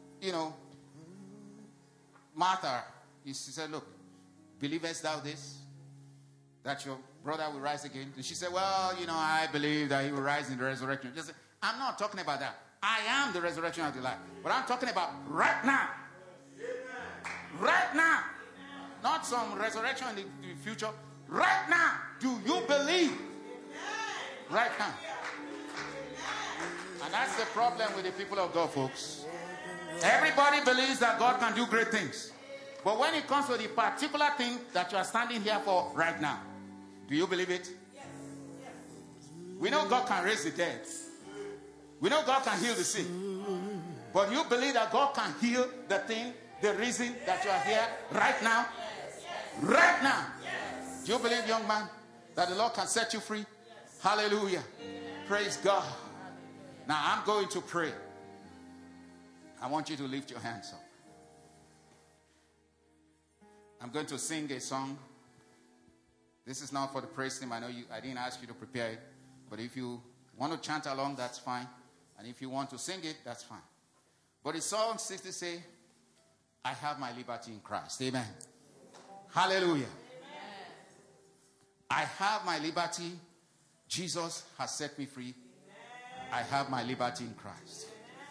Martha, he said, look, believest thou this? That your brother will rise again? And she said, well, I believe that he will rise in the resurrection. Just say, I'm not talking about that. I am the resurrection of the life. But I'm talking about right now. Right now. Not some resurrection in the future. Right now. Do you believe? Right now. And that's the problem with the people of God, folks. Everybody believes that God can do great things. But when it comes to the particular thing that you are standing here for right now, do you believe it? We know God can raise the dead. We know God can heal the sick. But you believe that God can heal the thing, the reason that you are here right now? Right now. Do you believe, young man, that the Lord can set you free? Hallelujah. Praise God. Now I'm going to pray. I want you to lift your hands up. I'm going to sing a song. This is not for the praise team. I didn't ask you to prepare it. But if you want to chant along, that's fine. And if you want to sing it, that's fine. But the song seems to say, I have my liberty in Christ. Amen. Hallelujah. Amen. I have my liberty. Jesus has set me free. Amen. I have my liberty in Christ.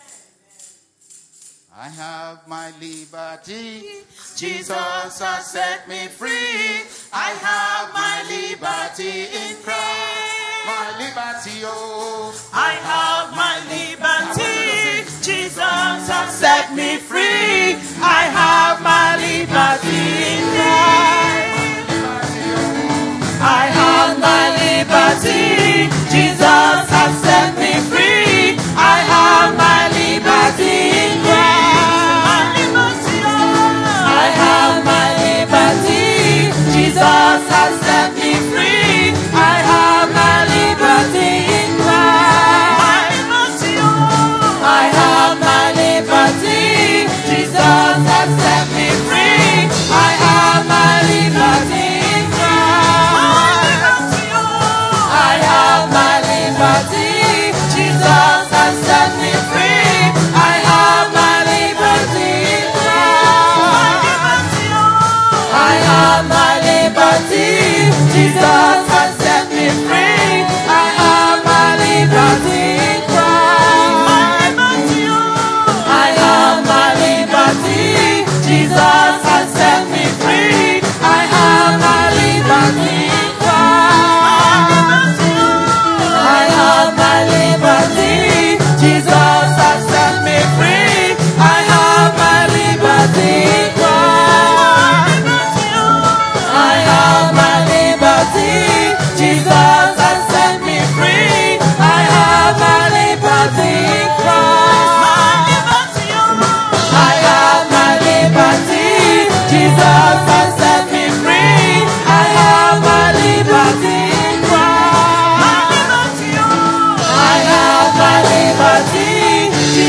Amen. I have my liberty. Jesus has set me free. I have my liberty in Christ. My liberty, oh. I have my liberty. Jesus has set me free. I have my liberty in Christ. I have my liberty. Jesus has set me free. I have my liberty in Christ. I have my liberty. Jesus has set me free. I have my liberty in Christ. I have my liberty. Jesus has set me free. I have my liberty in Christ. I have my liberty. Jesus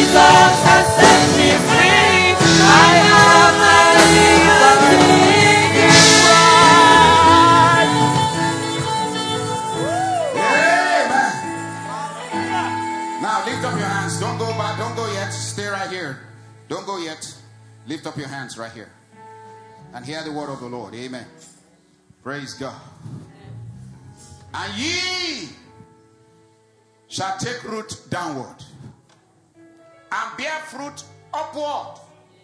Jesus has set me free. I have my liberty in Christ. Amen. Now lift up your hands. Don't go back. Don't go yet. Stay right here. Don't go yet. Lift up your hands right here and hear the word of the Lord. Amen. Praise God. And ye shall take root downward and bear fruit upward.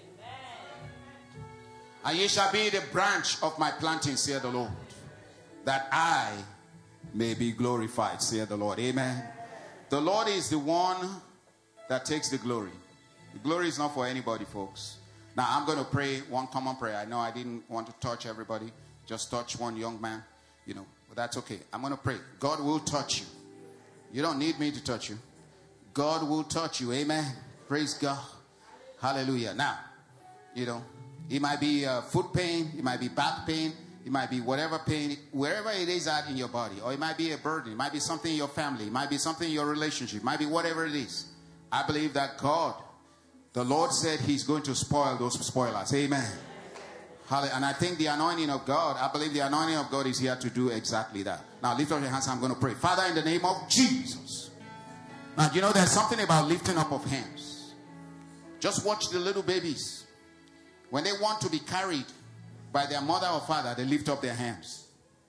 And ye shall be the branch of my planting, saith the Lord, that I may be glorified, saith the Lord. Amen. The Lord is the one that takes the glory. The glory is not for anybody, folks. Now, I'm going to pray one common prayer. I know I didn't want to touch everybody. Just touch one young man, but that's okay. I'm going to pray. God will touch you. You don't need me to touch you. God will touch you. Amen. Praise God. Hallelujah. Now, it might be foot pain. It might be back pain. It might be whatever pain, wherever it is at in your body. Or it might be a burden. It might be something in your family. It might be something in your relationship. It might be whatever it is. I believe that God, the Lord said he's going to spoil those spoilers. Amen. And I think the anointing of God, I believe the anointing of God is here to do exactly that. Now lift up your hands. I'm going to pray. Father, in the name of Jesus. Now, there's something about lifting up of hands. Just watch the little babies. When they want to be carried by their mother or father, they lift up their hands.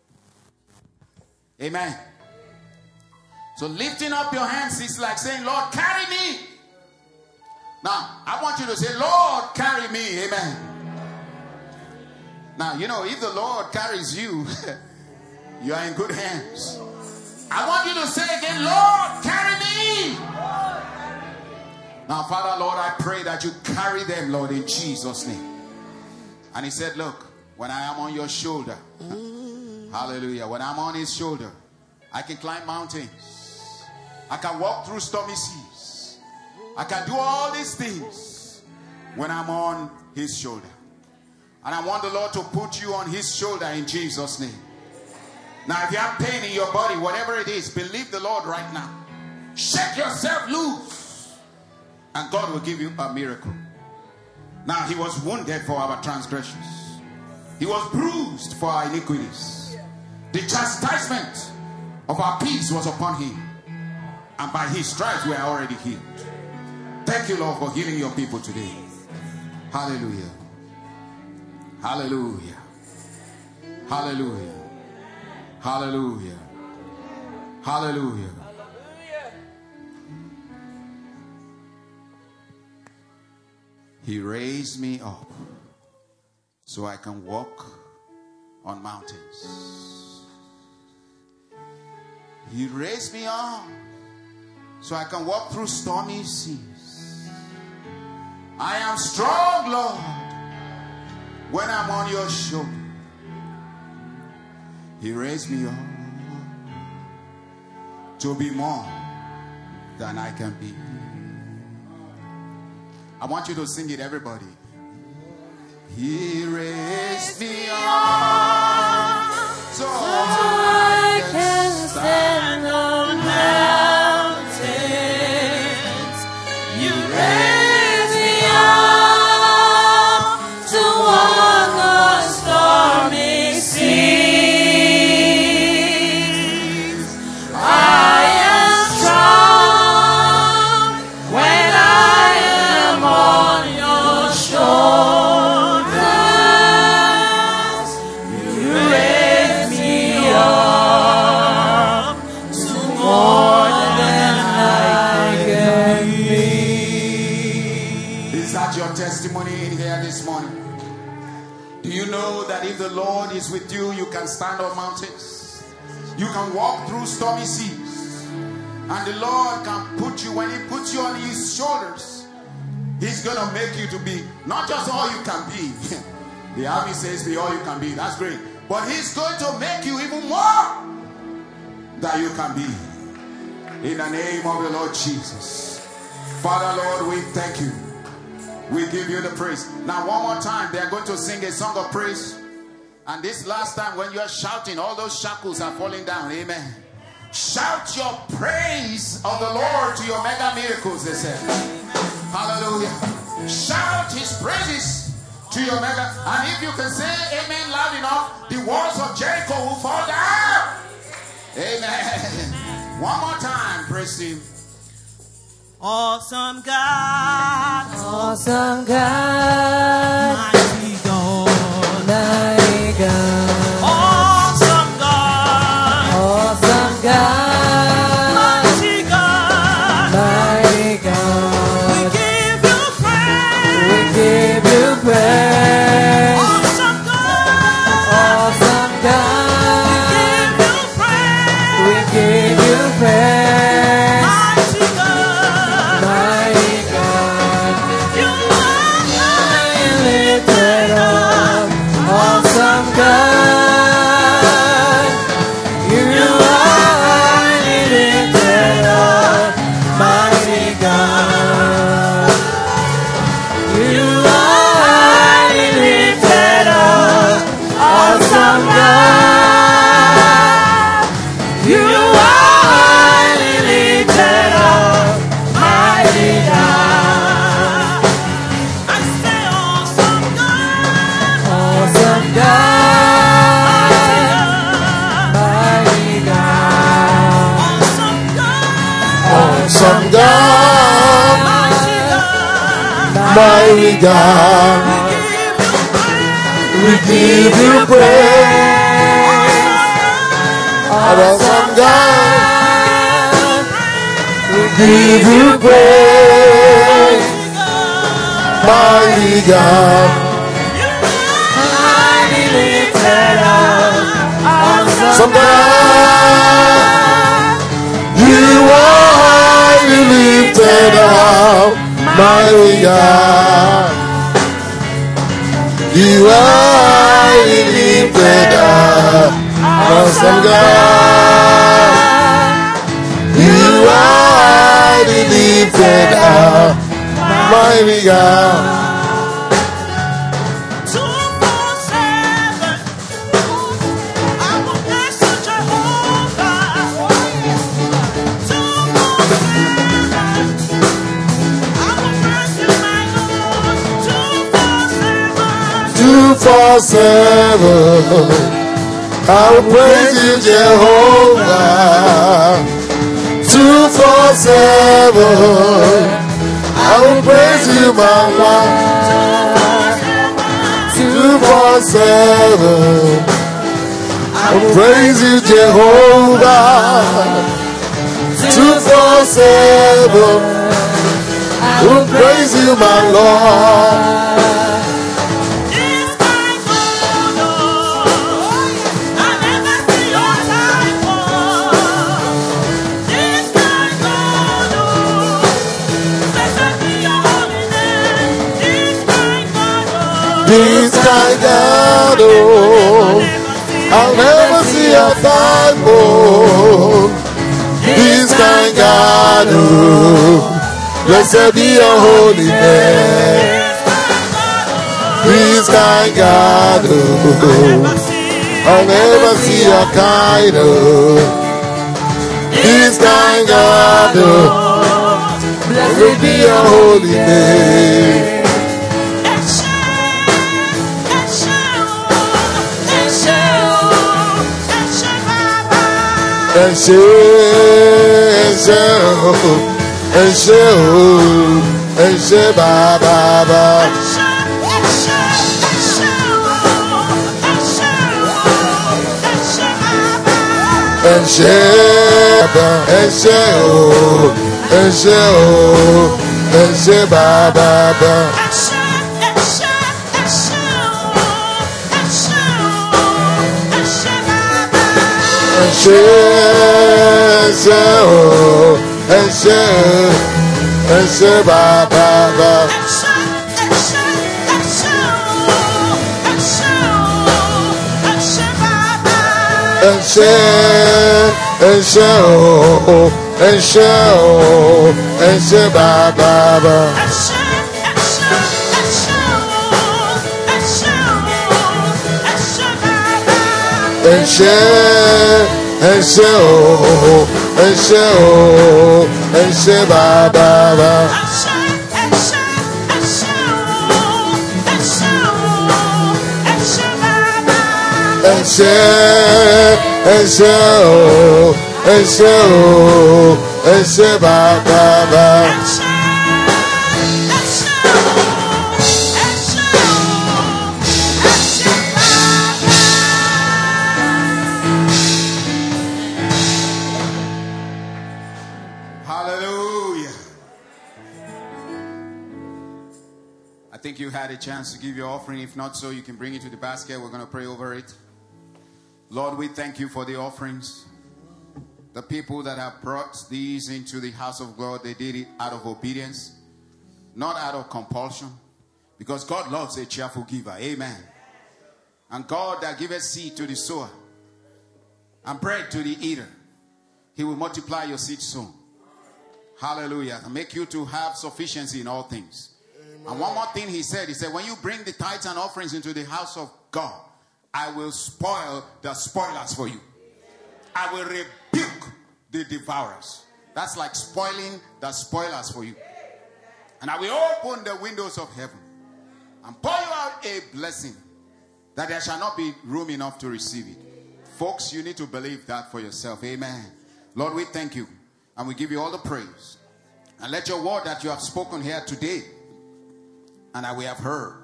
Amen. So lifting up your hands is like saying, Lord, carry me. Now, I want you to say, Lord, carry me. Amen. Now, if the Lord carries you, you are in good hands. I want you to say again, Lord, carry me. Now, Father, Lord, I pray that you carry them, Lord, in Jesus' name. And he said, look, when I am on your shoulder, hallelujah, when I'm on his shoulder, I can climb mountains. I can walk through stormy seas. I can do all these things when I'm on his shoulder. And I want the Lord to put you on his shoulder in Jesus' name. Now, if you have pain in your body, whatever it is, believe the Lord right now. Shake yourself loose. And God will give you a miracle. Now, he was wounded for our transgressions. He was bruised for our iniquities. The chastisement of our peace was upon him. And by his stripes we are already healed. Thank you, Lord, for healing your people today. Hallelujah. Hallelujah. Hallelujah. Hallelujah. Hallelujah. He raised me up so I can walk on mountains. He raised me up so I can walk through stormy seas. I am strong, Lord, when I'm on your shoulder. He raised me up to be more than I can be. I want you to sing it, everybody. He raised me up so I can stand on mountains. You raised me up to walk on stormy seas. I am strong when I am on your shoulders. You raise me up to more than I can be. Is that your testimony in here this morning? Do you know that if the Lord is with you, you can stand on mountains? You can walk through stormy seas. And the Lord can put you, when he puts you on his shoulders, he's going to make you to be not just all you can be. The army says be all you can be. That's great. But he's going to make you even more than you can be. In the name of the Lord Jesus. Father, Lord, we thank you. We give you the praise. Now, one more time, they are going to sing a song of praise. And this last time, when you are shouting, all those shackles are falling down. Amen. Shout your praise of the Lord to your mega miracles, they said. Hallelujah. Shout his praises to your maker. And if you can say amen loud enough, the walls of Jericho will fall down. Amen. One more time, praise him. Awesome God, Awesome God, mighty God, mighty God, awesome God, awesome God, mighty God, mighty God. we give you praise. We give you praise. Awesome God, Awesome God, we give you we give you praise. praise. Mighty God, Mighty God, you are you lifted up. Awesome God, you are lifted up. Mighty God, you are lifted up. Awesome God, you are lifted up. Mighty God, I say awesome God, awesome God, mighty God, awesome God, Awesome God, mighty God, mighty God, we give you praise. Awesome God, we give you praise. Mighty God, mighty lifted up. awesome God, you are lifted up. Mighty God, you are lifted up. Awesome God, you are lifted up. Mighty God, 247, I will bless you, Jehovah. 247, I will bless you, my Lord. 247, 247, I will praise you, Jehovah. 247, I will praise you, my Lord. 247, I will praise you, Jehovah. 247, I will praise you, my Lord. this kind God, I never see your type of. This kind God, blessed be your holy name. This kind God, This kind God, oh, I'll never see a time, oh. This kind God, oh, blessed be your holy name. This kind God, oh, I'll never see a kind, oh. This kind God, oh, blessed be your holy name. Ẹ̀ṣẹ̀, ẹ̀ṣẹ̀ bàbá. Ẹ̀ṣẹ̀ bàbá. Ẹ̀ṣẹ̀ bàbá. Ẹ̀ṣẹ̀ bàbá. Ẹ̀ṣẹ̀ bàbá. Hallelujah. I think you had a chance to give your offering. If not so, you can bring it to the basket. We're going to pray over it. Lord, we thank you for the offerings. The people that have brought these into the house of God, they did it out of obedience, not out of compulsion, because God loves a cheerful giver. Amen. And God that giveth seed to the sower and bread to the eater, he will multiply your seed soon. Hallelujah. And make you to have sufficiency in all things. Amen. And one more thing he said, when you bring the tithes and offerings into the house of God, I will spoil the spoilers for you. I will rebuke the devourers. That's like spoiling the spoilers for you. And I will open the windows of heaven and pour you out a blessing that there shall not be room enough to receive it. Folks, you need to believe that for yourself. Amen. Lord, we thank you and we give you all the praise. And let your word that you have spoken here today and that we have heard,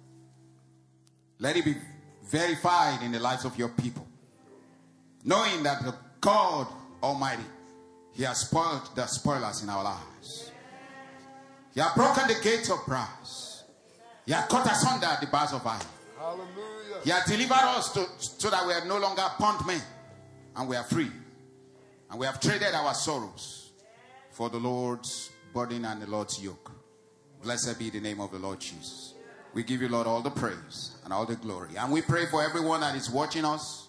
let it be verified in the lives of your people. Knowing that the God Almighty, he has spoiled the spoilers in our lives. He has broken the gates of brass. He has cut asunder the bars of iron. Hallelujah. He has delivered us so that we are no longer bondmen and we are free. And we have traded our sorrows for the Lord's burden and the Lord's yoke. Blessed be the name of the Lord Jesus. We give you, Lord, all the praise and all the glory. And we pray for everyone that is watching us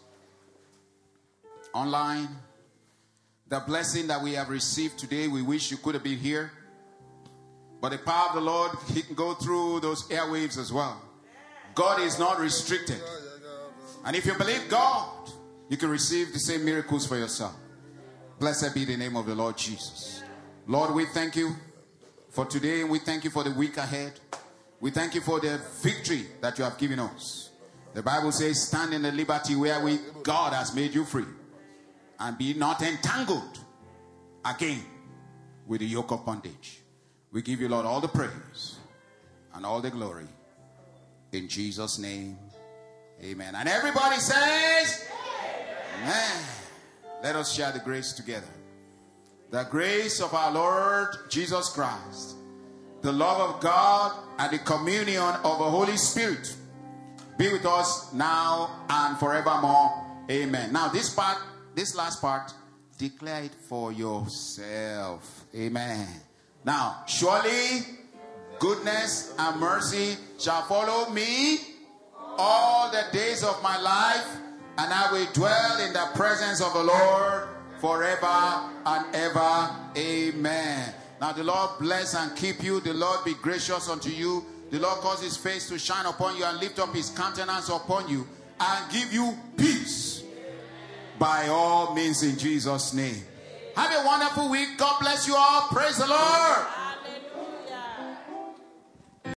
online. The blessing that we have received today, we wish you could have been here. But the power of the Lord, he can go through those airwaves as well. God is not restricted. And if you believe God, you can receive the same miracles for yourself. Blessed be the name of the Lord Jesus. Lord, we thank you for today. We thank you for the week ahead. We thank you for the victory that you have given us. The Bible says, stand in the liberty wherewith God has made you free. And be not entangled again with the yoke of bondage. We give you, Lord, all the praise and all the glory. In Jesus' name, amen. And everybody says, amen. Let us share the grace together. The grace of our Lord Jesus Christ, the love of God, and the communion of the Holy Spirit be with us now and forevermore. Amen. Now this last part, declare it for yourself. Amen. Now, surely goodness and mercy shall follow me all the days of my life, and I will dwell in the presence of the Lord forever and ever. Amen. Now the Lord bless and keep you. The Lord be gracious unto you. The Lord cause his face to shine upon you and lift up his countenance upon you and give you peace by all means in Jesus' name. Have a wonderful week. God bless you all. Praise the Lord.